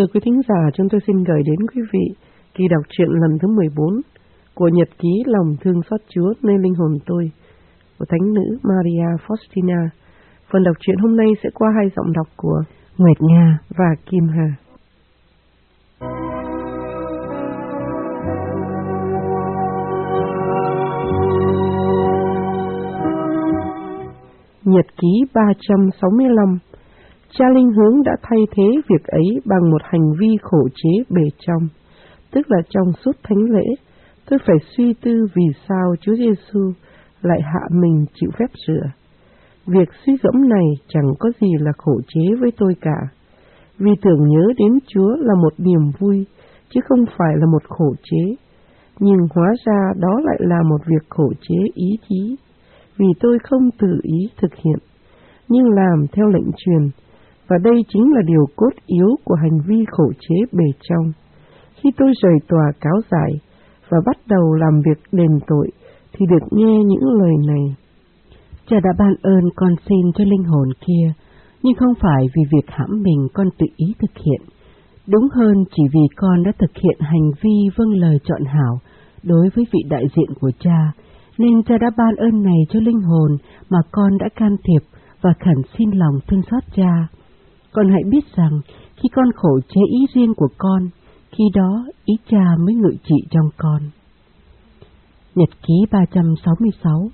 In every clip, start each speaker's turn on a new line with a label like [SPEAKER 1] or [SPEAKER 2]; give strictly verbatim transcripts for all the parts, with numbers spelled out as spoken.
[SPEAKER 1] Thưa quý thính giả, chúng tôi xin gửi đến quý vị kỳ đọc truyện lần thứ mười bốn của nhật ký Lòng thương xót Chúa nơi linh hồn tôi của Thánh nữ Maria Faustina. Phần đọc truyện hôm nay sẽ qua hai giọng đọc của Nguyệt Nga và Kim Hà. Nhật ký ba trăm sáu mươi lăm. Cha Linh Hướng đã thay thế việc ấy bằng một hành vi khổ chế bề trong, tức là trong suốt thánh lễ, tôi phải suy tư vì sao Chúa Giêsu lại hạ mình chịu phép rửa. Việc suy gẫm này chẳng có gì là khổ chế với tôi cả, vì tưởng nhớ đến Chúa là một niềm vui, chứ không phải là một khổ chế. Nhưng hóa ra đó lại là một việc khổ chế ý chí, vì tôi không tự ý thực hiện, nhưng làm theo lệnh truyền. Và đây chính là điều cốt yếu của hành vi khổ chế bề trong. Khi tôi rời tòa cáo giải và bắt đầu làm việc đền tội, thì được nghe những lời này:
[SPEAKER 2] Cha đã ban ơn con xin cho linh hồn kia, nhưng không phải vì việc hãm mình con tự ý thực hiện. Đúng hơn chỉ vì con đã thực hiện hành vi vâng lời chọn hảo đối với vị đại diện của cha, nên cha đã ban ơn này cho linh hồn mà con đã can thiệp và khẩn xin lòng thương xót cha. Con hãy biết rằng khi con khổ chế ý riêng của con, khi đó ý cha mới ngự trị trong con. Nhật ký ba trăm sáu mươi sáu.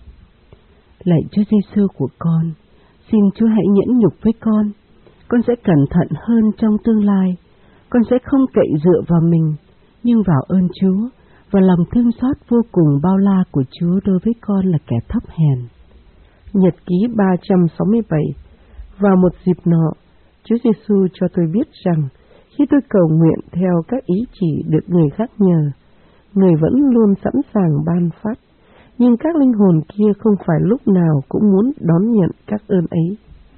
[SPEAKER 2] Lạy Chúa Giêsu của con, xin Chúa hãy nhẫn nhục với con. Con sẽ cẩn thận hơn trong tương lai. Con sẽ không cậy dựa vào mình, nhưng vào ơn Chúa và lòng thương xót vô cùng bao la của Chúa đối với con là kẻ thấp hèn.
[SPEAKER 1] Nhật ký ba trăm sáu mươi bảy. Vào một dịp nọ, Chúa Giêsu cho tôi biết rằng khi tôi cầu nguyện theo các ý chỉ được người khác nhờ, người vẫn luôn sẵn sàng ban phát, nhưng các linh hồn kia không phải lúc nào cũng muốn đón nhận các ơn ấy.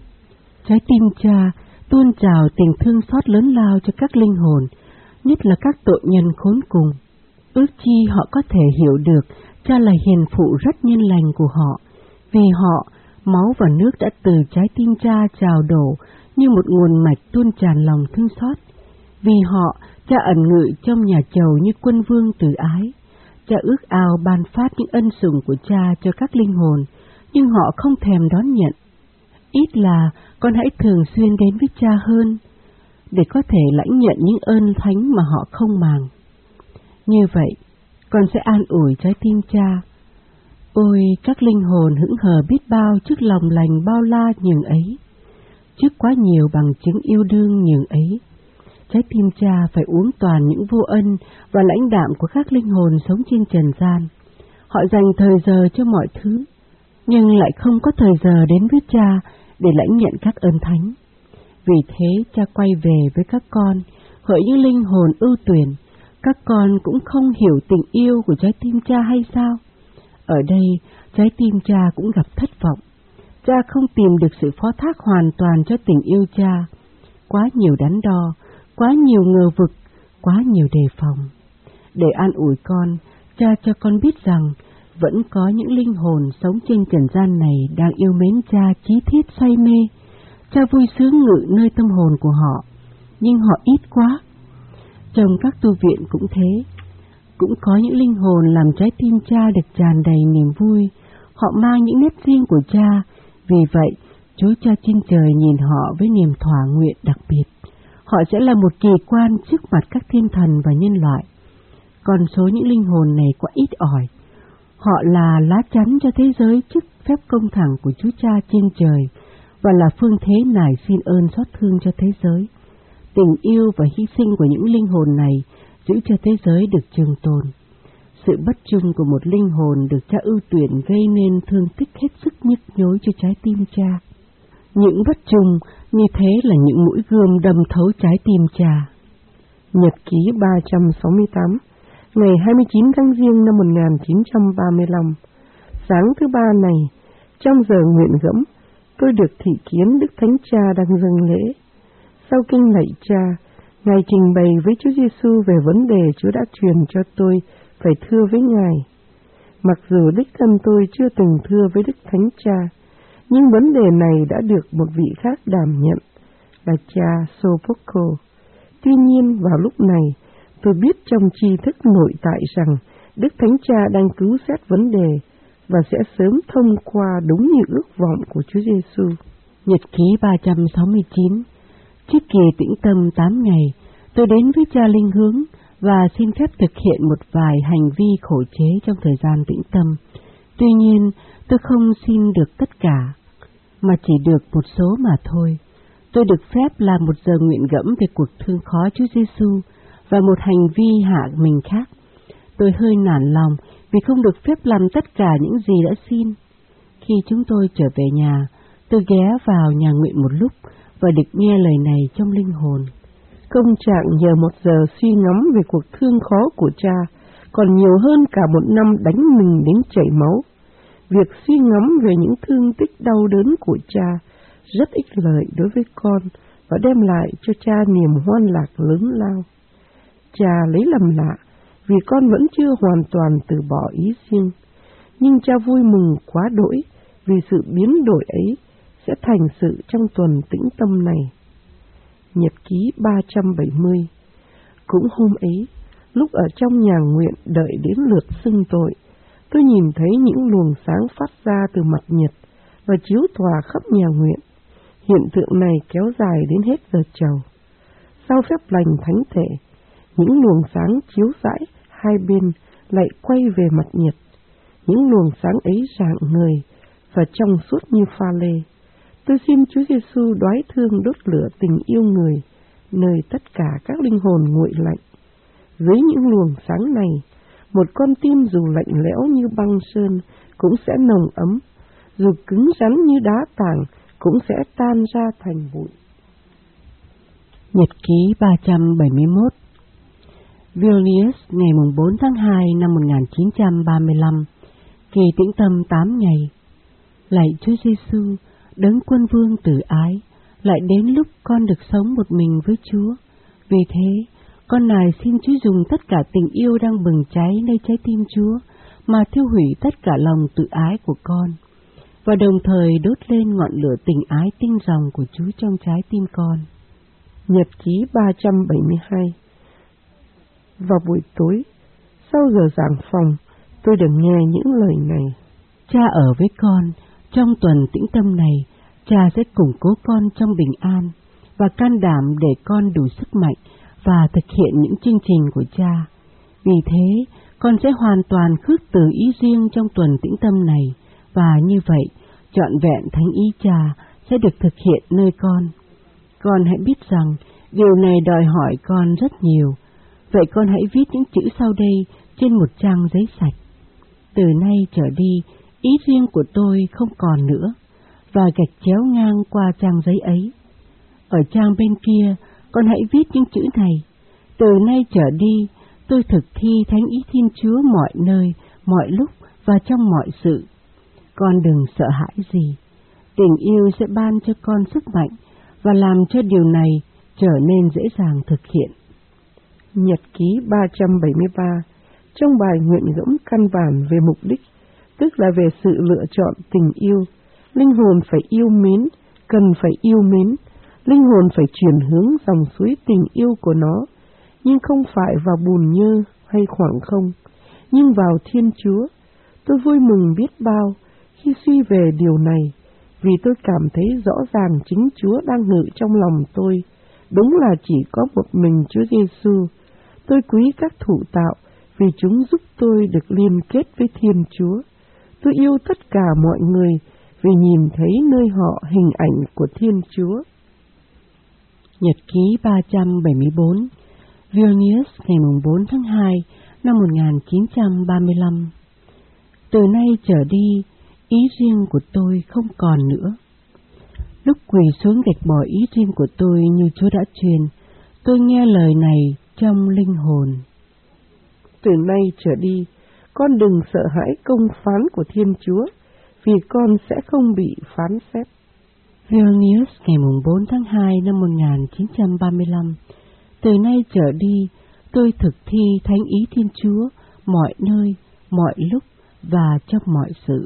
[SPEAKER 2] Trái tim cha tuôn trào tình thương xót lớn lao cho các linh hồn, nhất là các tội nhân khốn cùng. Ước chi họ có thể hiểu được cha là hiền phụ rất nhân lành của họ, vì họ, máu và nước đã từ trái tim cha trào đổ như một nguồn mạch tuôn tràn lòng thương xót. Vì họ, cha ẩn ngự trong nhà chầu như quân vương từ ái. Cha ước ao ban phát những ân sủng của cha cho các linh hồn, nhưng họ không thèm đón nhận. Ít là con hãy thường xuyên đến với cha hơn, để có thể lãnh nhận những ơn thánh mà họ không màng. Như vậy, con sẽ an ủi trái tim cha. Ôi, các linh hồn hững hờ biết bao trước lòng lành bao la nhường ấy, trước quá nhiều bằng chứng yêu đương nhường ấy. Trái tim cha phải uống toàn những vô ân và lãnh đạm của các linh hồn sống trên trần gian. Họ dành thời giờ cho mọi thứ, nhưng lại không có thời giờ đến với cha để lãnh nhận các ơn thánh. Vì thế cha quay về với các con, hỡi những linh hồn ưu tuyển, các con cũng không hiểu tình yêu của trái tim cha hay sao? Ở đây, trái tim cha cũng gặp thất vọng. Cha không tìm được sự phó thác hoàn toàn cho tình yêu cha. Quá nhiều đắn đo, quá nhiều ngờ vực, quá nhiều đề phòng. Để an ủi con, cha cho con biết rằng vẫn có những linh hồn sống trên trần gian này đang yêu mến cha chí thiết say mê. Cha vui sướng ngự nơi tâm hồn của họ, nhưng họ ít quá. Trong các tu viện cũng thế, cũng có những linh hồn làm trái tim cha được tràn đầy niềm vui. Họ mang những nét riêng của cha, vì vậy Chúa Cha trên trời nhìn họ với niềm thỏa nguyện đặc biệt. Họ sẽ là một kỳ quan trước mặt các thiên thần và nhân loại. Còn số những linh hồn này quá ít ỏi. Họ là lá chắn cho thế giới trước phép công thẳng của Chúa Cha trên trời, và là phương thế nài xin ơn xót thương cho thế giới. Tình yêu và hy sinh của những linh hồn này giữ cho thế giới được trường tồn. Sự bất trung của một linh hồn được cha ưu tuyển gây nên thương tích hết sức nhức nhối cho trái tim cha. Những bất trung như thế là những mũi gươm đâm thấu trái tim cha.
[SPEAKER 1] Nhật ký ba trăm sáu mươi tám. Ngày hai mươi chín tháng Giêng năm một nghìn chín trăm ba mươi lăm, sáng thứ ba này, trong giờ nguyện gẫm, tôi được thị kiến Đức Thánh Cha đang dâng lễ. Sau kinh lạy cha, Ngài trình bày với Chúa Giêsu về vấn đề Chúa đã truyền cho tôi phải thưa với Ngài. Mặc dù đích thân tôi chưa từng thưa với Đức Thánh Cha, nhưng vấn đề này đã được một vị khác đảm nhận, là cha Sopoco. Tuy nhiên vào lúc này, tôi biết trong tri thức nội tại rằng Đức Thánh Cha đang cứu xét vấn đề và sẽ sớm thông qua đúng như ước vọng của Chúa Giêsu.
[SPEAKER 2] Nhật ký ba trăm sáu mươi chín. Trước kỳ tĩnh tâm tám ngày, tôi đến với cha Linh Hướng và xin phép thực hiện một vài hành vi khổ chế trong thời gian tĩnh tâm. Tuy nhiên, tôi không xin được tất cả, mà chỉ được một số mà thôi. Tôi được phép làm một giờ nguyện gẫm về cuộc thương khó Chúa Giêsu và một hành vi hạ mình khác. Tôi hơi nản lòng vì không được phép làm tất cả những gì đã xin. Khi chúng tôi trở về nhà, tôi ghé vào nhà nguyện một lúc và được nghe lời này trong linh hồn.
[SPEAKER 1] Công trạng nhờ một giờ suy ngẫm về cuộc thương khó của cha còn nhiều hơn cả một năm đánh mình đến chảy máu. Việc suy ngẫm về những thương tích đau đớn của cha rất ích lợi đối với con và đem lại cho cha niềm hoan lạc lớn lao. Cha lấy làm lạ vì con vẫn chưa hoàn toàn từ bỏ ý riêng, nhưng cha vui mừng quá đỗi vì sự biến đổi ấy sẽ thành sự trong tuần tĩnh tâm này. Nhật ký ba trăm bảy mươi. Cũng hôm ấy, lúc ở trong nhà nguyện đợi đến lượt xưng tội, tôi nhìn thấy những luồng sáng phát ra từ mặt nhật và chiếu tỏa khắp nhà nguyện. Hiện tượng này kéo dài đến hết giờ chầu. Sau phép lành thánh thể, những luồng sáng chiếu rãi hai bên lại quay về mặt nhật. Những luồng sáng ấy rạng ngời và trong suốt như pha lê. Tôi xin Chúa Giêsu đoái thương đốt lửa tình yêu người, nơi tất cả các linh hồn nguội lạnh. Dưới những luồng sáng này, một con tim dù lạnh lẽo như băng sơn cũng sẽ nồng ấm, dù cứng rắn như đá tảng cũng sẽ tan ra thành bụi.
[SPEAKER 2] Nhật ký ba trăm bảy mươi mốt. Vilnius, ngày bốn tháng hai năm một nghìn chín trăm ba mươi lăm. Kỳ tĩnh tâm tám ngày. Lạy Chúa Giêsu, Đấng Quân Vương từ ái, lại đến lúc con được sống một mình với Chúa. Vì thế, con nài xin Chúa dùng tất cả tình yêu đang bừng cháy nơi trái tim Chúa mà thiêu hủy tất cả lòng tự ái của con, và đồng thời đốt lên ngọn lửa tình ái tinh ròng của Chúa trong trái tim con.
[SPEAKER 1] Nhật ký ba trăm bảy mươi hai. Vào buổi tối, sau giờ giảng phòng, tôi được nghe những lời này.
[SPEAKER 2] Cha ở với con, trong tuần tĩnh tâm này, cha sẽ củng cố con trong bình an và can đảm để con đủ sức mạnh và thực hiện những chương trình của cha. Vì thế, con sẽ hoàn toàn khước từ ý riêng trong tuần tĩnh tâm này, và như vậy, trọn vẹn thánh ý cha sẽ được thực hiện nơi con. Con hãy biết rằng, điều này đòi hỏi con rất nhiều. Vậy con hãy viết những chữ sau đây trên một trang giấy sạch. Từ nay trở đi, ý riêng của tôi không còn nữa, và gạch chéo ngang qua trang giấy ấy. Ở trang bên kia, con hãy viết những chữ này. Từ nay trở đi, tôi thực thi thánh ý Thiên Chúa mọi nơi, mọi lúc và trong mọi sự. Con đừng sợ hãi gì. Tình yêu sẽ ban cho con sức mạnh và làm cho điều này trở nên dễ dàng thực hiện.
[SPEAKER 1] Nhật ký ba trăm bảy mươi ba. Trong bài nguyện gẫm căn bản về mục đích, tức là về sự lựa chọn tình yêu, linh hồn phải yêu mến, cần phải yêu mến, linh hồn phải chuyển hướng dòng suối tình yêu của nó, nhưng không phải vào bùn nhơ hay khoảng không, nhưng vào Thiên Chúa. Tôi vui mừng biết bao khi suy về điều này, vì tôi cảm thấy rõ ràng chính Chúa đang ngự trong lòng tôi. Đúng là chỉ có một mình Chúa Giêsu. Tôi quý các thủ tạo vì chúng giúp tôi được liên kết với Thiên Chúa. Tôi yêu tất cả mọi người vì nhìn thấy nơi họ hình ảnh của Thiên Chúa.
[SPEAKER 2] Nhật ký ba trăm bảy mươi bốn. Vilnius, ngày bốn tháng hai năm một nghìn chín trăm ba mươi lăm. Từ nay trở đi, ý riêng của tôi không còn nữa. Lúc quỳ xuống gạch bỏ ý riêng của tôi như Chúa đã truyền, tôi nghe lời này trong linh hồn.
[SPEAKER 1] Từ nay trở đi, con đừng sợ hãi công phán của Thiên Chúa, vì con sẽ không bị phán xét.
[SPEAKER 2] Vilnius, ngày bốn tháng hai năm một nghìn chín trăm ba mươi lăm. Từ nay trở đi, tôi thực thi thánh ý Thiên Chúa mọi nơi, mọi lúc và trong mọi sự.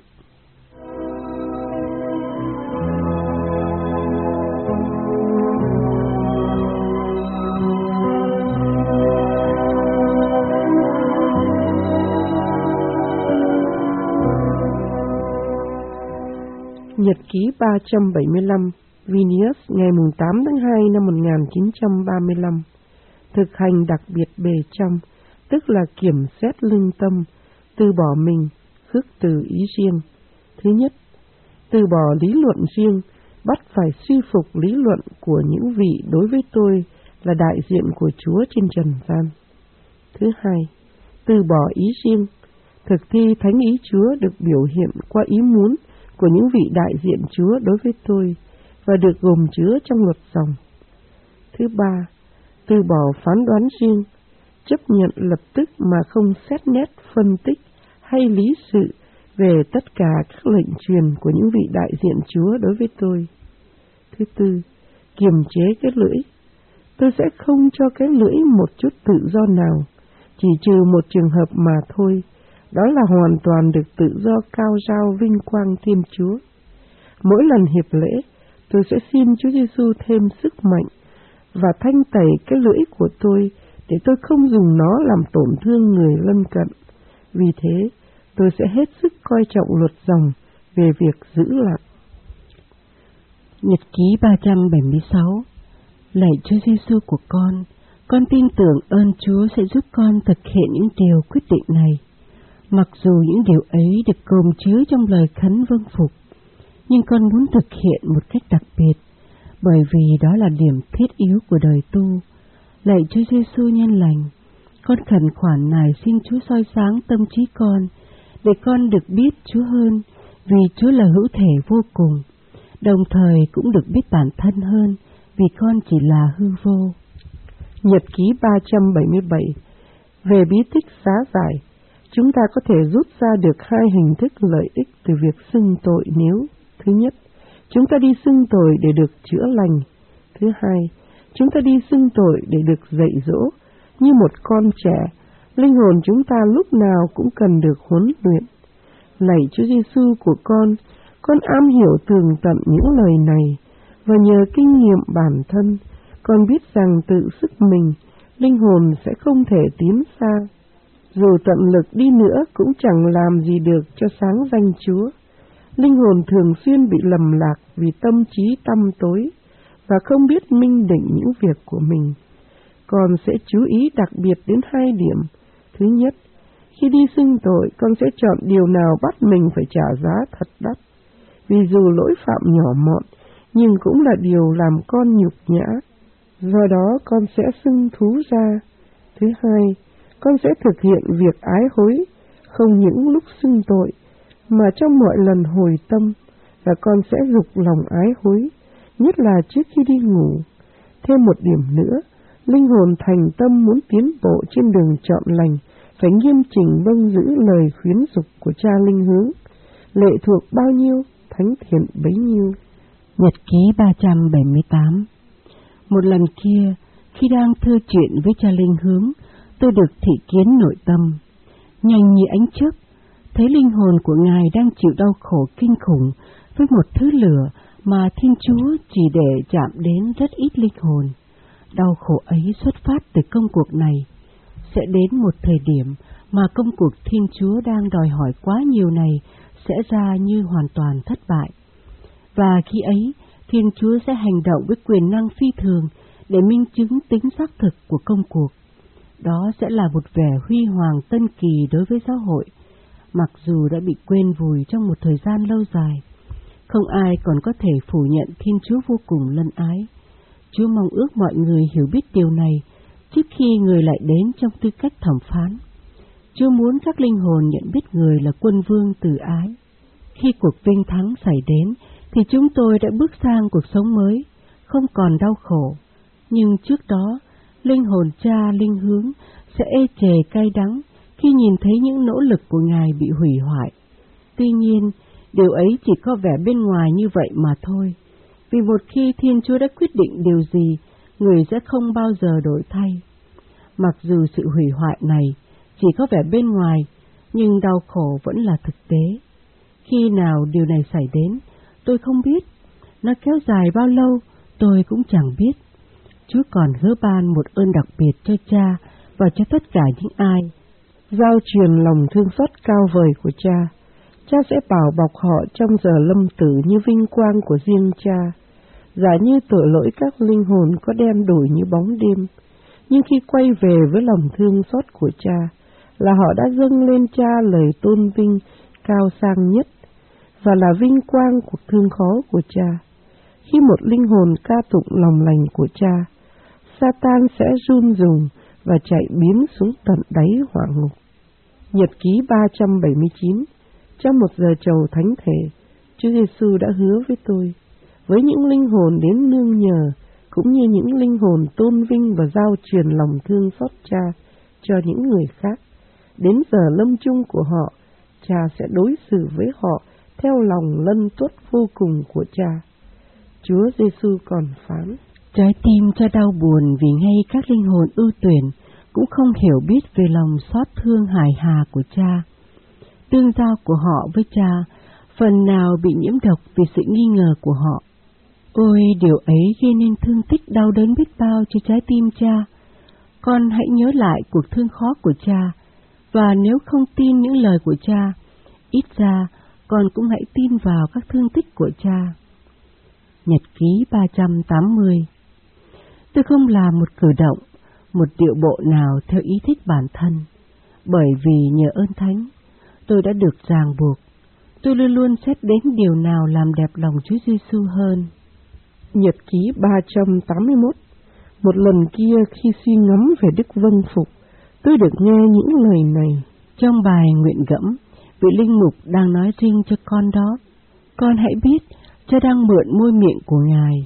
[SPEAKER 1] Nhật ký ba trăm bảy mươi lăm, Vilnius, ngày tám tháng hai năm một nghìn chín trăm ba mươi lăm. Thực hành đặc biệt bề trong, tức là kiểm xét lương tâm, từ bỏ mình, khước từ ý riêng. Thứ nhất, từ bỏ lý luận riêng, bắt phải suy phục lý luận của những vị đối với tôi là đại diện của Chúa trên trần gian. Thứ hai, từ bỏ ý riêng, thực thi thánh ý Chúa được biểu hiện qua ý muốn của những vị đại diện Chúa đối với tôi và được gồm chứa trong luật dòng. Thứ ba, từ bỏ phán đoán riêng, chấp nhận lập tức mà không xét nét phân tích hay lý sự về tất cả các lệnh truyền của những vị đại diện Chúa đối với tôi. Thứ tư, kiềm chế cái lưỡi. Tôi sẽ không cho cái lưỡi một chút tự do nào, chỉ trừ một trường hợp mà thôi, đó là hoàn toàn được tự do cao rao vinh quang Thiên Chúa. Mỗi lần hiệp lễ, tôi sẽ xin Chúa Giêsu thêm sức mạnh và thanh tẩy cái lưỡi của tôi để tôi không dùng nó làm tổn thương người lân cận. Vì thế, tôi sẽ hết sức coi trọng luật dòng về việc giữ lặng.
[SPEAKER 2] Nhật ký ba trăm bảy mươi sáu. Lạy Chúa Giêsu của con, con tin tưởng ơn Chúa sẽ giúp con thực hiện những điều quyết định này. Mặc dù những điều ấy được gồm chứa trong lời khấn vâng phục, nhưng con muốn thực hiện một cách đặc biệt, bởi vì đó là điểm thiết yếu của đời tu. Lạy Chúa Giêsu nhân lành, con khẩn khoản này xin Chúa soi sáng tâm trí con, để con được biết Chúa hơn, vì Chúa là hữu thể vô cùng, đồng thời cũng được biết bản thân hơn, vì con chỉ là hư vô.
[SPEAKER 1] Nhật ký ba trăm bảy mươi bảy. Về bí tích xá giải, chúng ta có thể rút ra được hai hình thức lợi ích từ việc xưng tội nếu: thứ nhất, chúng ta đi xưng tội để được chữa lành; thứ hai, chúng ta đi xưng tội để được dạy dỗ. Như một con trẻ, linh hồn chúng ta lúc nào cũng cần được huấn luyện. Lạy Chúa Giêsu của con, con am hiểu tường tận những lời này, và nhờ kinh nghiệm bản thân, con biết rằng tự sức mình, linh hồn sẽ không thể tiến xa. Dù tận lực đi nữa cũng chẳng làm gì được cho sáng danh Chúa. Linh hồn thường xuyên bị lầm lạc vì tâm trí tăm tối và không biết minh định những việc của mình. Con sẽ chú ý đặc biệt đến hai điểm. Thứ nhất, khi đi xưng tội, con sẽ chọn điều nào bắt mình phải trả giá thật đắt, vì dù lỗi phạm nhỏ mọn, nhưng cũng là điều làm con nhục nhã. Do đó con sẽ xưng thú ra. Thứ hai, con sẽ thực hiện việc ái hối, không những lúc xưng tội, mà trong mọi lần hồi tâm, và con sẽ dục lòng ái hối, nhất là trước khi đi ngủ. Thêm một điểm nữa, linh hồn thành tâm muốn tiến bộ trên đường chọn lành, phải nghiêm chỉnh vâng giữ lời khuyến dục của Cha Linh Hướng. Lệ thuộc bao nhiêu, thánh thiện bấy nhiêu.
[SPEAKER 2] Nhật ký ba trăm bảy mươi tám. Một lần kia, khi đang thưa chuyện với Cha Linh Hướng, tôi được thị kiến nội tâm. Nhanh như ánh chớp, thấy linh hồn của Ngài đang chịu đau khổ kinh khủng với một thứ lửa mà Thiên Chúa chỉ để chạm đến rất ít linh hồn. Đau khổ ấy xuất phát từ công cuộc này. Sẽ đến một thời điểm mà công cuộc Thiên Chúa đang đòi hỏi quá nhiều này sẽ ra như hoàn toàn thất bại. Và khi ấy, Thiên Chúa sẽ hành động với quyền năng phi thường để minh chứng tính xác thực của công cuộc. Đó sẽ là một vẻ huy hoàng tân kỳ đối với giáo hội, mặc dù đã bị quên vùi trong một thời gian lâu dài. Không ai còn có thể phủ nhận Thiên Chúa vô cùng lân ái. Chúa mong ước mọi người hiểu biết điều này trước khi người lại đến trong tư cách thẩm phán. Chúa muốn các linh hồn nhận biết người là quân vương từ ái. Khi cuộc vinh thắng xảy đến, thì chúng tôi đã bước sang cuộc sống mới, không còn đau khổ. Nhưng trước đó, linh hồn Cha Linh Hướng sẽ ê chề cay đắng khi nhìn thấy những nỗ lực của Ngài bị hủy hoại. Tuy nhiên, điều ấy chỉ có vẻ bên ngoài như vậy mà thôi, vì một khi Thiên Chúa đã quyết định điều gì, người sẽ không bao giờ đổi thay. Mặc dù sự hủy hoại này chỉ có vẻ bên ngoài, nhưng đau khổ vẫn là thực tế. Khi nào điều này xảy đến, tôi không biết. Nó kéo dài bao lâu, tôi cũng chẳng biết. Chúa còn hứa ban một ơn đặc biệt cho Cha và cho tất cả những ai
[SPEAKER 1] giao truyền lòng thương xót cao vời của Cha. Cha sẽ bảo bọc họ trong giờ lâm tử như vinh quang của riêng Cha. Giả như tội lỗi các linh hồn có đen đổi như bóng đêm, nhưng khi quay về với lòng thương xót của Cha, là họ đã dâng lên Cha lời tôn vinh cao sang nhất, và là vinh quang cuộc thương khó của Cha. Khi một linh hồn ca tụng lòng lành của Cha, Satan sẽ run rùng và chạy biến xuống tận đáy hỏa ngục. Nhật ký ba trăm bảy mươi chín. Trong một giờ trầu thánh thể, Chúa Giêsu đã hứa với tôi, với những linh hồn đến nương nhờ, cũng như những linh hồn tôn vinh và giao truyền lòng thương xót Cha cho những người khác, đến giờ lâm chung của họ, Cha sẽ đối xử với họ theo lòng lân tuất vô cùng của Cha. Chúa Giêsu còn phán:
[SPEAKER 2] Trái tim Cha đau buồn vì ngay các linh hồn ưu tuyển cũng không hiểu biết về lòng xót thương hài hà của Cha. Tương giao của họ với Cha phần nào bị nhiễm độc vì sự nghi ngờ của họ. Ôi, điều ấy gây nên thương tích đau đớn biết bao cho trái tim Cha. Con hãy nhớ lại cuộc thương khó của Cha, và nếu không tin những lời của Cha, ít ra con cũng hãy tin vào các thương tích của Cha. Nhật ký ba trăm tám mươi. Tôi không làm một cử động, một điệu bộ nào theo ý thích bản thân, bởi vì nhờ ơn Thánh, tôi đã được ràng buộc. Tôi luôn luôn xét đến điều nào làm đẹp lòng Chúa Giêsu hơn.
[SPEAKER 1] Nhật ký ba trăm tám mươi mốt. Một lần kia khi suy ngẫm về đức vâng phục, tôi được nghe những lời này.
[SPEAKER 2] Trong bài nguyện gẫm, vị linh mục đang nói riêng cho con đó: Con hãy biết, Cha đang mượn môi miệng của Ngài.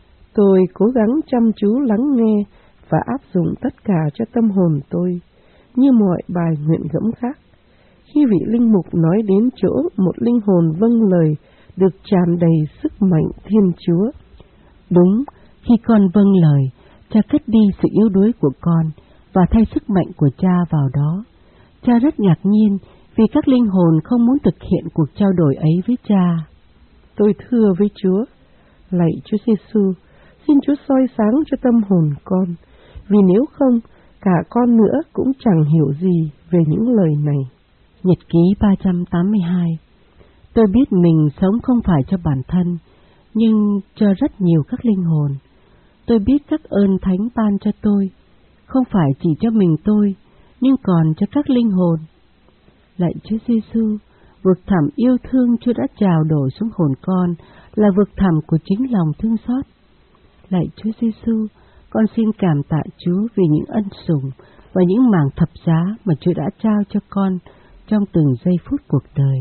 [SPEAKER 1] Tôi cố gắng chăm chú lắng nghe và áp dụng tất cả cho tâm hồn tôi, như mọi bài nguyện gẫm khác. Khi vị linh mục nói đến chỗ một linh hồn vâng lời được tràn đầy sức mạnh Thiên Chúa.
[SPEAKER 2] Đúng, khi con vâng lời, Cha cất đi sự yếu đuối của con và thay sức mạnh của Cha vào đó. Cha rất ngạc nhiên vì các linh hồn không muốn thực hiện cuộc trao đổi ấy với Cha.
[SPEAKER 1] Tôi thưa với Chúa: Lạy Chúa Giêsu, xin Chúa soi sáng cho tâm hồn con, vì nếu không, cả con nữa cũng chẳng hiểu gì về những lời này.
[SPEAKER 2] Nhật ký ba trăm tám mươi hai. Tôi biết mình sống không phải cho bản thân, nhưng cho rất nhiều các linh hồn. Tôi biết các ơn Thánh ban cho tôi, không phải chỉ cho mình tôi, nhưng còn cho các linh hồn. Lạy Chúa Giêsu, vực thẳm yêu thương Chúa đã trào đổ xuống hồn con là vực thẳm của chính lòng thương xót. Lạy Chúa Giêsu, con xin cảm tạ Chúa vì những ân sủng và những mảng thập giá mà Chúa đã trao cho con trong từng giây phút cuộc đời.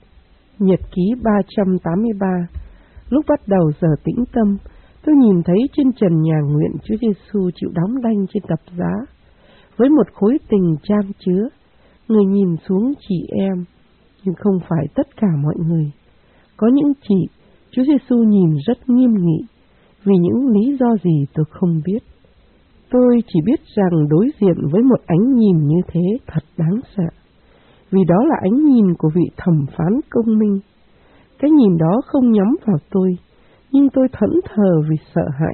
[SPEAKER 1] Nhật ký ba trăm tám mươi ba. Lúc bắt đầu giờ tĩnh tâm, tôi nhìn thấy trên trần nhà nguyện Chúa Giêsu chịu đóng đanh trên thập giá, với một khối tình chan chứa. Người nhìn xuống chị em, nhưng không phải tất cả mọi người. Có những chị, Chúa Giêsu nhìn rất nghiêm nghị, vì những lý do gì tôi không biết. Tôi chỉ biết rằng đối diện với một ánh nhìn như thế thật đáng sợ, vì đó là ánh nhìn của vị thẩm phán công minh. Cái nhìn đó không nhắm vào tôi, nhưng tôi thẫn thờ vì sợ hãi.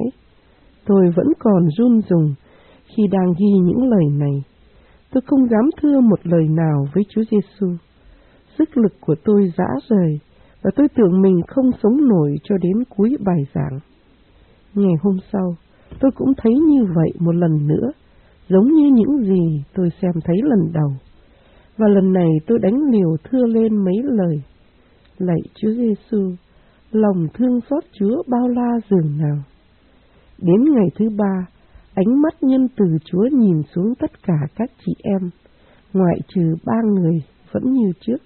[SPEAKER 1] Tôi vẫn còn run rùng khi đang ghi những lời này. Tôi không dám thưa một lời nào với Chúa Giêsu. Sức lực của tôi rã rời, và tôi tưởng mình không sống nổi cho đến cuối bài giảng. Ngày hôm sau, tôi cũng thấy như vậy một lần nữa, giống như những gì tôi xem thấy lần đầu. Và lần này tôi đánh liều thưa lên mấy lời: Lạy Chúa Giêsu, lòng thương xót Chúa bao la dường nào. Đến ngày thứ ba, ánh mắt nhân từ Chúa nhìn xuống tất cả các chị em, ngoại trừ ba người vẫn như trước.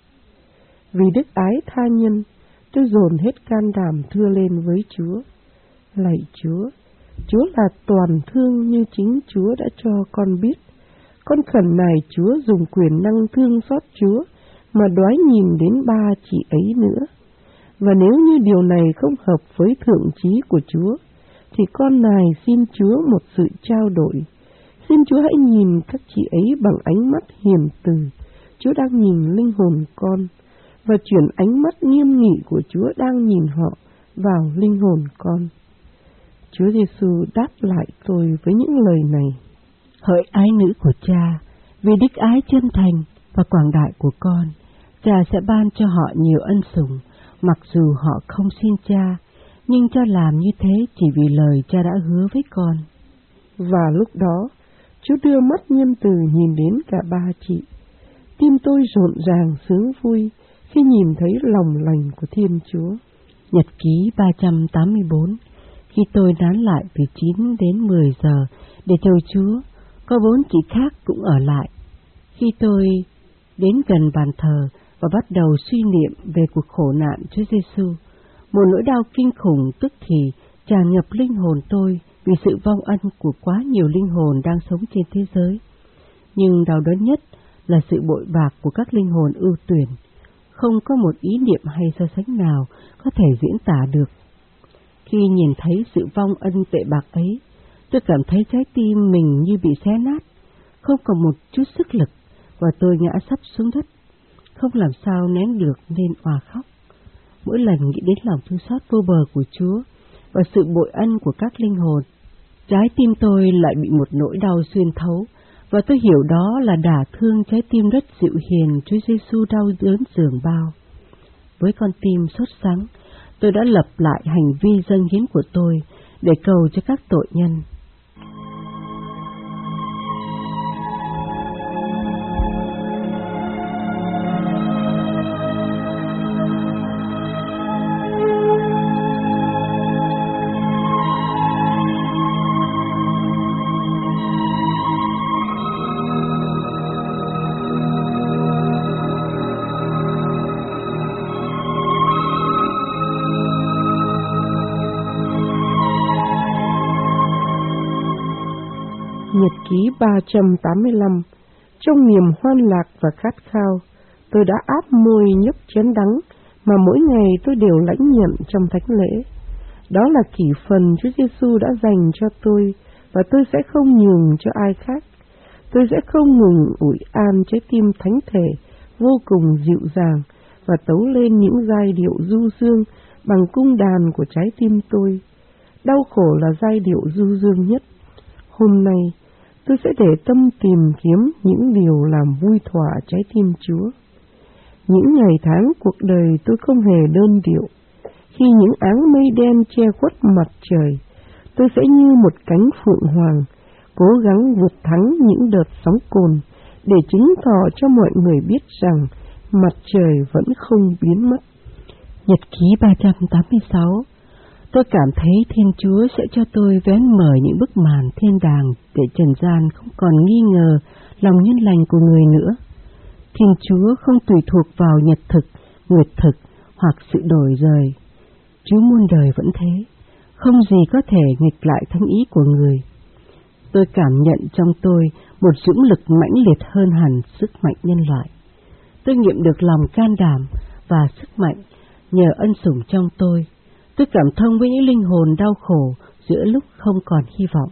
[SPEAKER 1] Vì đức ái tha nhân, tôi dồn hết can đảm thưa lên với Chúa: Lạy Chúa, Chúa là toàn thương như chính Chúa đã cho con biết. Con khẩn nài Chúa dùng quyền năng thương xót Chúa mà đoái nhìn đến ba chị ấy nữa. Và nếu như điều này không hợp với thượng trí của Chúa, thì con nài xin Chúa một sự trao đổi. Xin Chúa hãy nhìn các chị ấy bằng ánh mắt hiền từ Chúa đang nhìn linh hồn con, và chuyển ánh mắt nghiêm nghị của Chúa đang nhìn họ vào linh hồn con. Chúa Giêsu đáp lại tôi với những lời này: Hỡi ái nữ của Cha, vì đức ái chân thành và quảng đại của con,
[SPEAKER 2] Cha sẽ ban cho họ nhiều ân sủng, mặc dù họ không xin Cha, nhưng Cha làm như thế chỉ vì lời Cha đã hứa với con.
[SPEAKER 1] Và lúc đó, Chúa đưa mắt nhân từ nhìn đến cả ba chị. Tim tôi rộn ràng sướng vui khi nhìn thấy lòng lành của Thiên Chúa.
[SPEAKER 2] Nhật ký ba trăm tám mươi bốn. Khi tôi nán lại từ chín đến mười giờ để chờ Chúa, có bốn chị khác cũng ở lại. Khi tôi đến gần bàn thờ và bắt đầu suy niệm về cuộc khổ nạn Chúa Giêsu, một nỗi đau kinh khủng tức thì tràn ngập linh hồn tôi vì sự vong ân của quá nhiều linh hồn đang sống trên thế giới. Nhưng đau đớn nhất là sự bội bạc của các linh hồn ưu tuyển. Không có một ý niệm hay so sánh nào có thể diễn tả được. Khi nhìn thấy sự vong ân tệ bạc ấy, tôi cảm thấy trái tim mình như bị xé nát, không còn một chút sức lực, và tôi ngã sấp xuống đất, không làm sao nén được nên òa khóc. Mỗi lần nghĩ đến lòng thương xót vô bờ của Chúa và sự bội ân của các linh hồn, trái tim tôi lại bị một nỗi đau xuyên thấu, và tôi hiểu đó là đả thương trái tim rất dịu hiền Chúa Giêsu đau đớn dường bao. Với con tim sốt sắng, tôi đã lập lại hành vi dâng hiến của tôi để cầu cho các tội nhân.
[SPEAKER 1] Nhật ký ba trăm tám mươi lăm. Trong niềm hoan lạc và khát khao, tôi đã áp môi nhấp chén đắng mà mỗi ngày tôi đều lãnh nhận trong thánh lễ. Đó là kỷ phần Chúa Giêsu đã dành cho tôi, và tôi sẽ không nhường cho ai khác. Tôi sẽ không ngừng ủi an trái tim thánh thể vô cùng dịu dàng và tấu lên những giai điệu du dương bằng cung đàn của trái tim tôi. Đau khổ là giai điệu du dương nhất. Hôm nay, tôi sẽ để tâm tìm kiếm những điều làm vui thỏa trái tim Chúa. Những ngày tháng cuộc đời tôi không hề đơn điệu. Khi những áng mây đen che khuất mặt trời, tôi sẽ như một cánh phượng hoàng, cố gắng vượt thắng những đợt sóng cồn để chứng tỏ cho mọi người biết rằng mặt trời vẫn không biến mất.
[SPEAKER 2] Nhật ký ba trăm tám mươi sáu. Tôi cảm thấy Thiên Chúa sẽ cho tôi vén mở những bức màn thiên đàng để trần gian không còn nghi ngờ lòng nhân lành của người nữa. Thiên Chúa không tùy thuộc vào nhật thực, nguyệt thực hoặc sự đổi rời. Chúa muôn đời vẫn thế, không gì có thể nghịch lại thánh ý của người. Tôi cảm nhận trong tôi một dũng lực mãnh liệt hơn hẳn sức mạnh nhân loại. Tôi nghiệm được lòng can đảm và sức mạnh nhờ ân sủng trong tôi. Tôi cảm thông với những linh hồn đau khổ giữa lúc không còn hy vọng.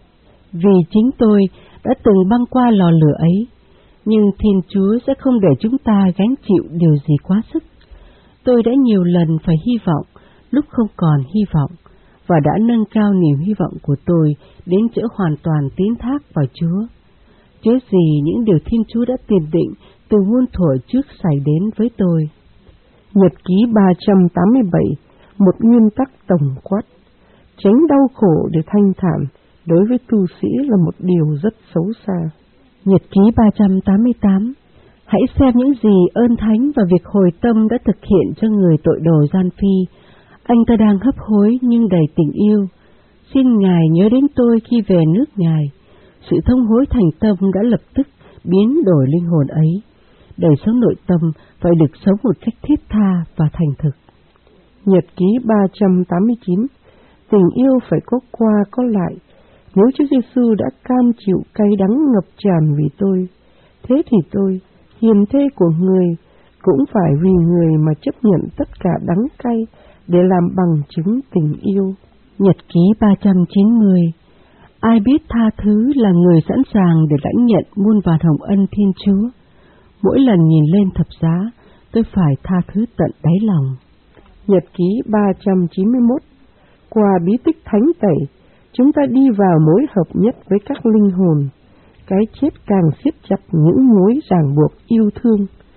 [SPEAKER 2] Vì chính tôi đã từng băng qua lò lửa ấy, nhưng Thiên Chúa sẽ không để chúng ta gánh chịu điều gì quá sức. Tôi đã nhiều lần phải hy vọng lúc không còn hy vọng, và đã nâng cao niềm hy vọng của tôi đến chỗ hoàn toàn tín thác vào Chúa. Chớ gì những điều Thiên Chúa đã tiền định từ muôn thuở trước xảy đến với tôi.
[SPEAKER 1] Nhật ký ba trăm tám mươi bảy. Một nguyên tắc tổng quát: tránh đau khổ để thanh thản đối với tu sĩ là một điều rất xấu xa.
[SPEAKER 2] Nhật ký ba trăm tám mươi tám. Hãy xem những gì ơn thánh và việc hồi tâm đã thực hiện cho người tội đồ gian phi. Anh ta đang hấp hối nhưng đầy tình yêu. Xin Ngài nhớ đến tôi khi về nước Ngài. Sự thông hối thành tâm đã lập tức biến đổi linh hồn ấy. Đời sống nội tâm phải được sống một cách thiết tha và thành thực.
[SPEAKER 1] Nhật ký ba trăm tám mươi chín. Tình yêu phải có qua có lại. Nếu Chúa Giêsu đã cam chịu cay đắng ngập tràn vì tôi, thế thì tôi, hiền thê của người, cũng phải vì người mà chấp nhận tất cả đắng cay để làm bằng chứng tình yêu.
[SPEAKER 2] Nhật ký ba trăm chín mươi. Ai biết tha thứ là người sẵn sàng để lãnh nhận muôn vàn hồng ân Thiên Chúa. Mỗi lần nhìn lên thập giá, tôi phải tha thứ tận đáy lòng.
[SPEAKER 1] Nhật ký ba trăm chín mươi mốt. Qua bí tích thánh tẩy, chúng ta đi vào mối hợp nhất với các linh hồn. Cái chết càng siết chặt những mối ràng buộc yêu thương.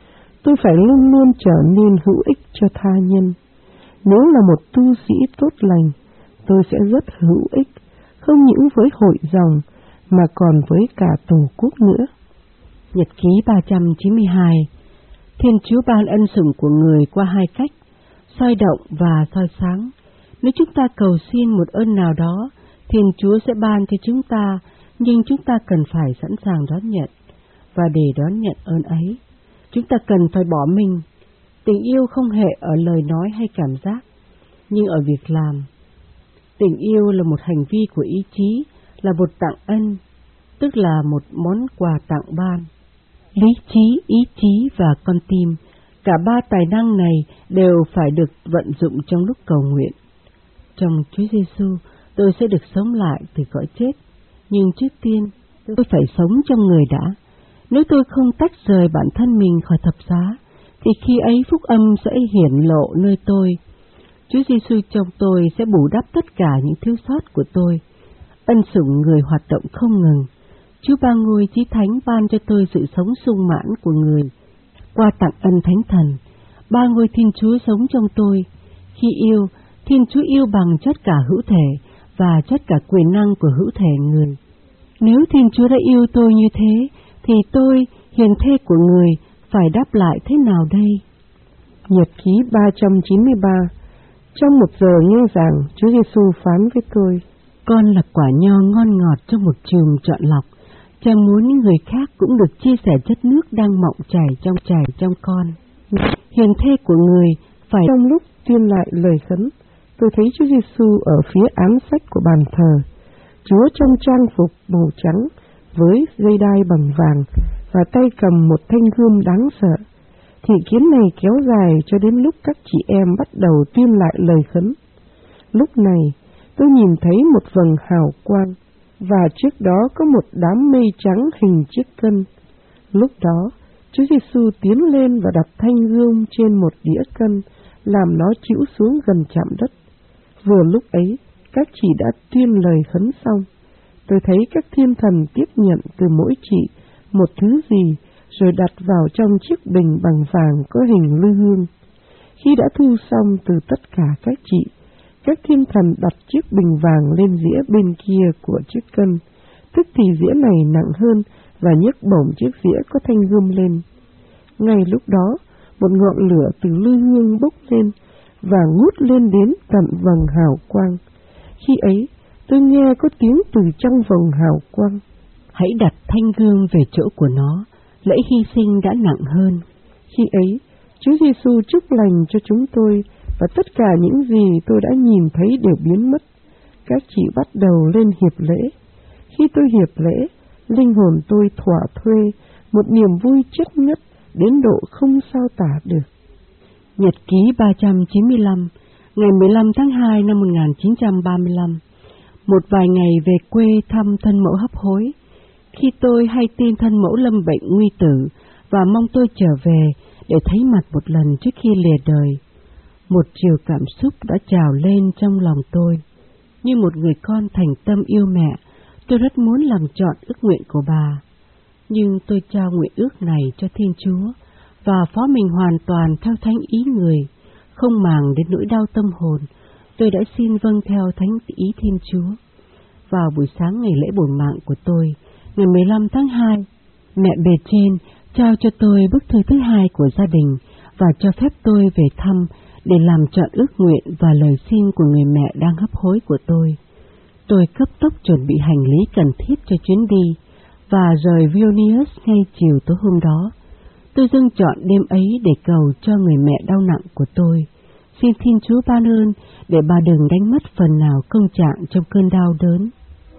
[SPEAKER 1] tôi phải luôn luôn trở nên hữu ích cho tha nhân. Nếu là một tu sĩ tốt lành, tôi sẽ rất hữu ích, không những với hội dòng, mà còn với cả Tổ quốc nữa.
[SPEAKER 2] Nhật ký ba trăm chín mươi hai. Thiên Chúa ban ân sủng của người qua hai cách, soi động và soi sáng. Nếu chúng ta cầu xin một ơn nào đó, Thiên Chúa sẽ ban cho chúng ta, nhưng chúng ta cần phải sẵn sàng đón nhận. Và để đón nhận ơn ấy, chúng ta cần phải bỏ mình. Tình yêu không hề ở lời nói hay cảm giác, nhưng ở việc làm. Tình yêu là một hành vi của ý chí, là một tặng ân, tức là một món quà tặng ban. Lý trí, ý chí và con tim, cả ba tài năng này đều phải được vận dụng trong lúc cầu nguyện. Trong Chúa Giêsu, tôi sẽ được sống lại từ cõi chết, nhưng trước tiên tôi phải sống trong người đã. Nếu tôi không tách rời bản thân mình khỏi thập giá, thì khi ấy phúc âm sẽ hiển lộ nơi tôi. Chúa Giêsu trong tôi sẽ bù đắp tất cả những thiếu sót của tôi. Ân sủng người hoạt động không ngừng. Chúa Ba Ngôi Chí Thánh ban cho tôi sự sống sung mãn của người. Qua tặng ân Thánh Thần, Ba Ngôi Thiên Chúa sống trong tôi. Khi yêu, Thiên Chúa yêu bằng chất cả hữu thể và chất cả quyền năng của hữu thể người. Nếu Thiên Chúa đã yêu tôi như thế, thì tôi, hiền thê của người, phải đáp lại thế nào đây?
[SPEAKER 1] Nhật ký ba trăm chín mươi ba. Trong một giờ nghe giảng, Chúa Giêsu phán với tôi:
[SPEAKER 2] Con là quả nho ngon ngọt trong một chùm chọn lọc. Cha muốn những người khác cũng được chia sẻ chất nước đang mọng chảy trong chảy trong con. Hiền thê của người phải...
[SPEAKER 1] Trong lúc tuyên lại lời khấn, tôi thấy Chúa Giêsu ở phía án sách của bàn thờ. Chúa trong trang phục màu trắng với dây đai bằng vàng và tay cầm một thanh gươm đáng sợ. Thị kiến này kéo dài cho đến lúc các chị em bắt đầu tuyên lại lời khấn. Lúc này, tôi nhìn thấy một vầng hào quang, và trước đó có một đám mây trắng hình chiếc cân. Lúc đó, Chúa Giêsu tiến lên và đặt thanh gươm trên một đĩa cân, làm nó chĩu xuống gần chạm đất. Vừa lúc ấy, các chị đã tuyên lời khấn xong. Tôi thấy các thiên thần tiếp nhận từ mỗi chị một thứ gì, rồi đặt vào trong chiếc bình bằng vàng có hình lư hương. Khi đã thu xong từ tất cả các chị, các thiên thần đặt chiếc bình vàng lên dĩa bên kia của chiếc cân, tức thì dĩa này nặng hơn và nhấc bổng chiếc dĩa có thanh gươm lên. Ngay lúc đó, một ngọn lửa từ lư hương bốc lên và ngút lên đến tận vầng hào quang. Khi ấy, tôi nghe có tiếng từ trong vầng hào quang:
[SPEAKER 2] Hãy đặt thanh gươm về chỗ của nó, lễ hy sinh đã nặng hơn.
[SPEAKER 1] Khi ấy, Chúa Giêsu chúc lành cho chúng tôi, và tất cả những gì tôi đã nhìn thấy đều biến mất. Các chị bắt đầu lên hiệp lễ. Khi tôi hiệp lễ, linh hồn tôi thỏa thuê một niềm vui chất ngất đến độ không sao tả được.
[SPEAKER 2] Nhật ký ba trăm chín mươi lăm, ngày mười lăm tháng hai năm một nghìn chín trăm ba mươi lăm. Một vài ngày về quê thăm thân mẫu hấp hối. Khi tôi hay tin thân mẫu lâm bệnh nguy tử và mong tôi trở về để thấy mặt một lần trước khi lìa đời, một chiều cảm xúc đã trào lên trong lòng tôi. Như một người con thành tâm yêu mẹ, tôi rất muốn làm trọn ước nguyện của bà. Nhưng tôi trao nguyện ước này cho Thiên Chúa và phó mình hoàn toàn theo thánh ý người, không màng đến nỗi đau tâm hồn. Tôi đã xin vâng theo thánh ý Thiên Chúa. Vào buổi sáng ngày lễ bổn mạng của tôi, ngày mười lăm tháng hai, mẹ bề trên trao cho tôi bức thư thứ hai của gia đình và cho phép tôi về thăm để làm trọn ước nguyện và lời xin của người mẹ đang hấp hối của tôi. Tôi cấp tốc chuẩn bị hành lý cần thiết cho chuyến đi và rời Vilnius ngay chiều tối hôm đó. Tôi dâng chọn đêm ấy để cầu cho người mẹ đau nặng của tôi. Xin Thiên Chúa ban ơn để bà đừng đánh mất phần nào công trạng trong cơn đau đớn.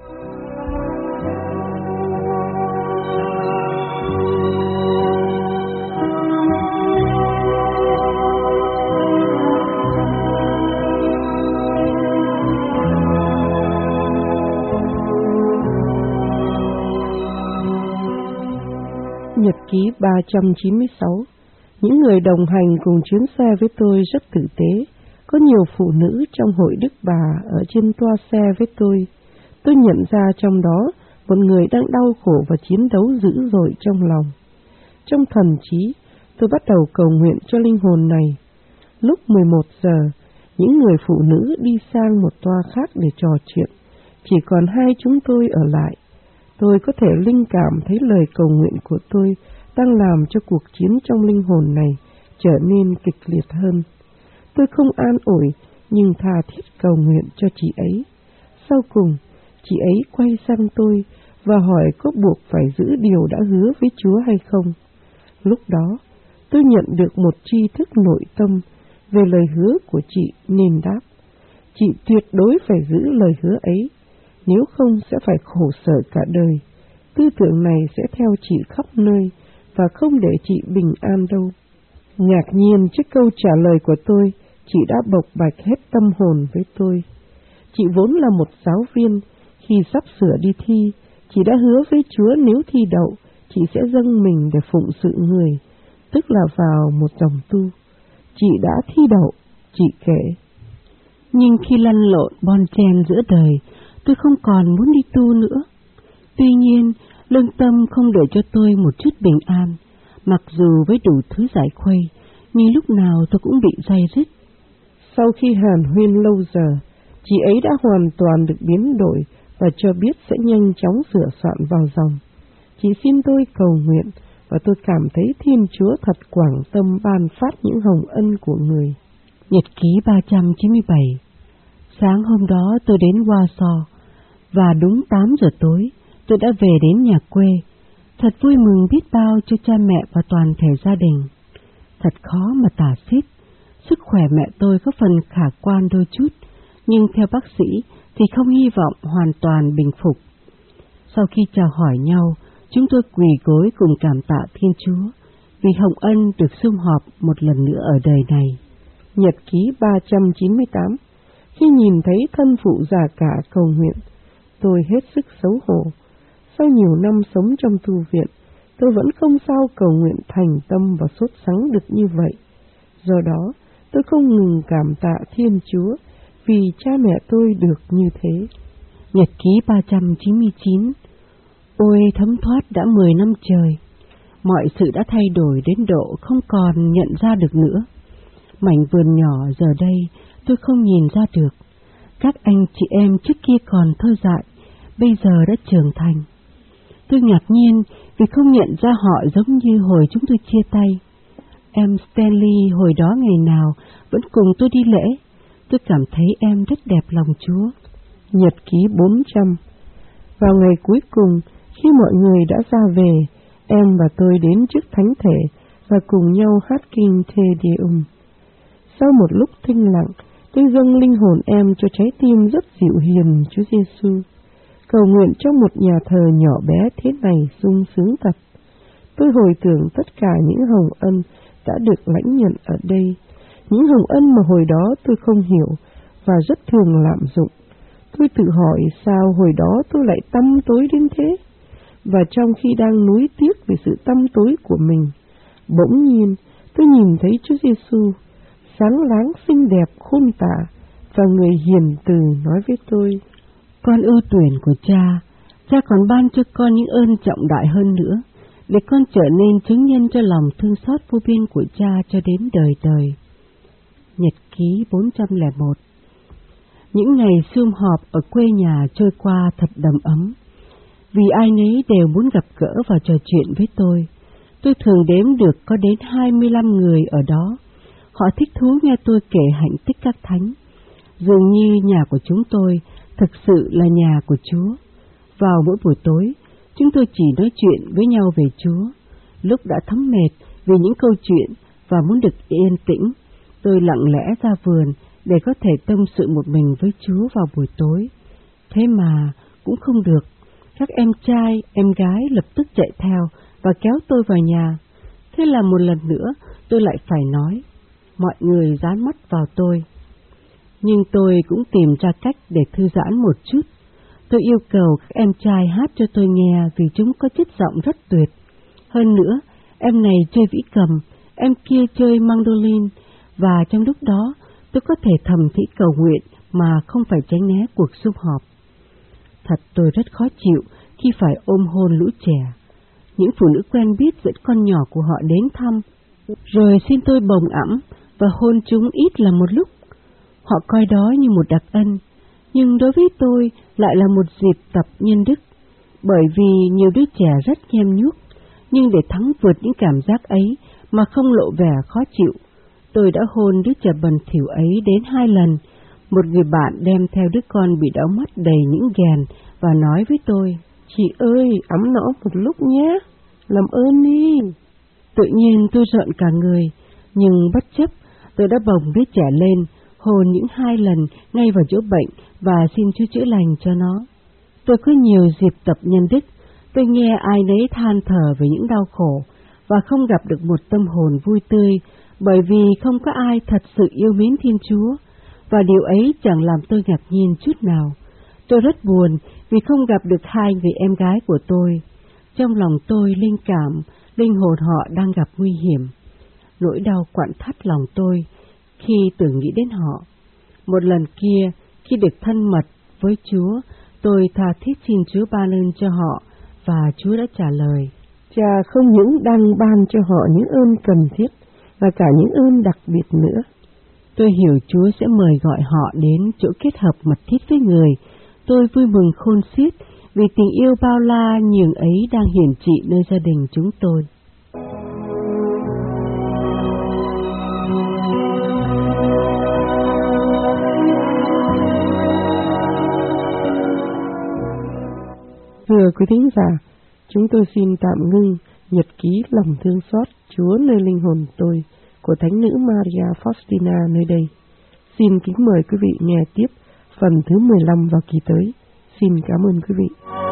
[SPEAKER 1] Nhật ký ba trăm chín mươi sáu. Những người đồng hành cùng chuyến xe với tôi rất tử tế. Có nhiều phụ nữ trong hội Đức Bà ở trên toa xe với tôi. Tôi nhận ra trong đó một người đang đau khổ và chiến đấu dữ dội trong lòng. Trong thần trí, tôi bắt đầu cầu nguyện cho linh hồn này. Lúc mười một giờ, những người phụ nữ đi sang một toa khác để trò chuyện. Chỉ còn hai chúng tôi ở lại. Tôi có thể linh cảm thấy lời cầu nguyện của tôi đang làm cho cuộc chiến trong linh hồn này trở nên kịch liệt hơn. Tôi không an ủi, nhưng tha thiết cầu nguyện cho chị ấy. Sau cùng, chị ấy quay sang tôi và hỏi có buộc phải giữ điều đã hứa với Chúa hay không. Lúc đó, tôi nhận được một tri thức nội tâm về lời hứa của chị nên đáp: chị tuyệt đối phải giữ lời hứa ấy, nếu không sẽ phải khổ sở cả đời. Tư tưởng này sẽ theo chị khắp nơi và không để chị bình an đâu. Ngạc nhiên trước câu trả lời của tôi, chị đã bộc bạch hết tâm hồn với tôi. Chị vốn là một giáo viên, khi sắp sửa đi thi, chị đã hứa với Chúa nếu thi đậu, chị sẽ dâng mình để phụng sự người, tức là vào một dòng tu. Chị đã thi đậu, chị kể.
[SPEAKER 2] Nhưng khi lăn lộn bon chen giữa đời, tôi không còn muốn đi tu nữa. Tuy nhiên, lương tâm không để cho tôi một chút bình an, mặc dù với đủ thứ giải khuây, nhưng lúc nào tôi cũng bị day dứt.
[SPEAKER 1] Sau khi hàn huyên lâu giờ, chị ấy đã hoàn toàn được biến đổi và cho biết sẽ nhanh chóng sửa soạn vào dòng. Chị xin tôi cầu nguyện và tôi cảm thấy Thiên Chúa thật quảng tâm ban phát những hồng ân của người.
[SPEAKER 2] Nhật ký ba trăm chín mươi bảy. Sáng hôm đó tôi đến Warsaw và đúng tám giờ tối tôi đã về đến nhà quê. Thật vui mừng biết bao cho cha mẹ và toàn thể gia đình. Thật khó mà tả xiết. Sức khỏe mẹ tôi có phần khả quan đôi chút, nhưng theo bác sĩ thì không hy vọng hoàn toàn bình phục. Sau khi chào hỏi nhau, chúng tôi quỳ gối cùng cảm tạ Thiên Chúa vì hồng ân được sum họp một lần nữa ở đời này.
[SPEAKER 1] Nhật ký ba trăm chín mươi tám. Khi nhìn thấy thân phụ già cả cầu nguyện, tôi hết sức xấu hổ. Sau nhiều năm sống trong tu viện, tôi vẫn không sao cầu nguyện thành tâm và sốt sắng được như vậy. Do đó, tôi không ngừng cảm tạ Thiên Chúa vì cha mẹ tôi được như thế.
[SPEAKER 2] Nhật ký ba trăm chín mươi chín. Ôi thấm thoát đã mười năm trời, mọi sự đã thay đổi đến độ không còn nhận ra được nữa. Mảnh vườn nhỏ giờ đây tôi không nhìn ra được. Các anh chị em trước kia còn thơ dại, bây giờ đã trưởng thành. Tôi ngạc nhiên vì không nhận ra họ giống như hồi chúng tôi chia tay. Em Stanley hồi đó ngày nào vẫn cùng tôi đi lễ. Tôi cảm thấy em rất đẹp lòng Chúa.
[SPEAKER 1] Nhật ký bốn trăm. Vào ngày cuối cùng, khi mọi người đã ra về, em và tôi đến trước thánh thể và cùng nhau hát kinh Te Deum. Sau một lúc thinh lặng, tôi dâng linh hồn em cho trái tim rất dịu hiền Chúa Giêsu. Cầu nguyện trong một nhà thờ nhỏ bé thế này sung sướng thật. Tôi hồi tưởng tất cả những hồng ân đã được lãnh nhận ở đây, những hồng ân mà hồi đó tôi không hiểu và rất thường lạm dụng. Tôi tự hỏi sao hồi đó tôi lại tăm tối đến thế, và trong khi đang nuối tiếc về sự tăm tối của mình, bỗng nhiên tôi nhìn thấy Chúa Giêsu sáng láng xinh đẹp khôn tả, và người hiền từ nói với tôi:
[SPEAKER 2] con ưu tuyển của cha, cha còn ban cho con những ơn trọng đại hơn nữa, để con trở nên chứng nhân cho lòng thương xót vô biên của cha cho đến đời đời. Nhật ký bốn trăm lẻ một. Những ngày sum họp ở quê nhà trôi qua thật đầm ấm, vì ai nấy đều muốn gặp gỡ và trò chuyện với tôi. Tôi thường đếm được có đến hai mươi lăm người ở đó. Họ thích thú nghe tôi kể hạnh tích các thánh. Dường như nhà của chúng tôi thực sự là nhà của Chúa. Vào mỗi buổi tối, chúng tôi chỉ nói chuyện với nhau về Chúa. Lúc đã thấm mệt vì những câu chuyện và muốn được yên tĩnh, tôi lặng lẽ ra vườn để có thể tâm sự một mình với Chúa vào buổi tối. Thế mà cũng không được. Các em trai, em gái lập tức chạy theo và kéo tôi vào nhà. Thế là một lần nữa tôi lại phải nói. Mọi người dán mắt vào tôi. Nhưng tôi cũng tìm ra cách để thư giãn một chút. Tôi yêu cầu các em trai hát cho tôi nghe vì chúng có chất giọng rất tuyệt. Hơn nữa, em này chơi vĩ cầm, em kia chơi mandolin, và trong lúc đó tôi có thể thầm thì cầu nguyện mà không phải tránh né cuộc sum họp. Thật tôi rất khó chịu khi phải ôm hôn lũ trẻ. Những phụ nữ quen biết dẫn con nhỏ của họ đến thăm, rồi xin tôi bồng ẵm và hôn chúng ít là một lúc. Họ coi đó như một đặc ân, nhưng đối với tôi lại là một dịp tập nhân đức, bởi vì nhiều đứa trẻ rất nhem nhuốc, nhưng để thắng vượt những cảm giác ấy mà không lộ vẻ khó chịu, tôi đã hôn đứa trẻ bần thỉu ấy đến hai lần. Một người bạn đem theo đứa con bị đau mắt đầy những ghèn và nói với tôi:
[SPEAKER 1] "Chị ơi, ấm nó một lúc nhé, làm ơn đi."
[SPEAKER 2] Tự nhiên tôi rợn cả người, nhưng bất chấp, tôi đã bồng đứa trẻ lên, hôn những hai lần ngay vào chỗ bệnh và xin Chúa chữa lành cho nó. Tôi có nhiều dịp tập nhân đức, tôi nghe ai nấy than thở về những đau khổ và không gặp được một tâm hồn vui tươi, bởi vì không có ai thật sự yêu mến Thiên Chúa, và điều ấy chẳng làm tôi ngạc nhiên chút nào. Tôi rất buồn vì không gặp được hai người em gái của tôi. Trong lòng tôi linh cảm, linh hồn họ đang gặp nguy hiểm. Nỗi đau quặn thắt lòng tôi khi tưởng nghĩ đến họ. Một lần kia, khi được thân mật với Chúa, tôi tha thiết xin Chúa ban ơn cho họ, và Chúa đã trả lời:
[SPEAKER 1] Cha không những đang ban cho họ những ơn cần thiết, và cả những ơn đặc biệt nữa.
[SPEAKER 2] Tôi hiểu Chúa sẽ mời gọi họ đến chỗ kết hợp mật thiết với người. Tôi vui mừng khôn xiết vì tình yêu bao la nhường ấy đang hiển trị nơi gia đình chúng tôi.
[SPEAKER 1] Thưa quý thính giả, chúng tôi xin tạm ngưng nhật ký lòng thương xót Chúa nơi linh hồn tôi của Thánh nữ Maria Faustina nơi đây. Xin kính mời quý vị nghe tiếp phần thứ mười lăm vào kỳ tới. Xin cảm ơn quý vị.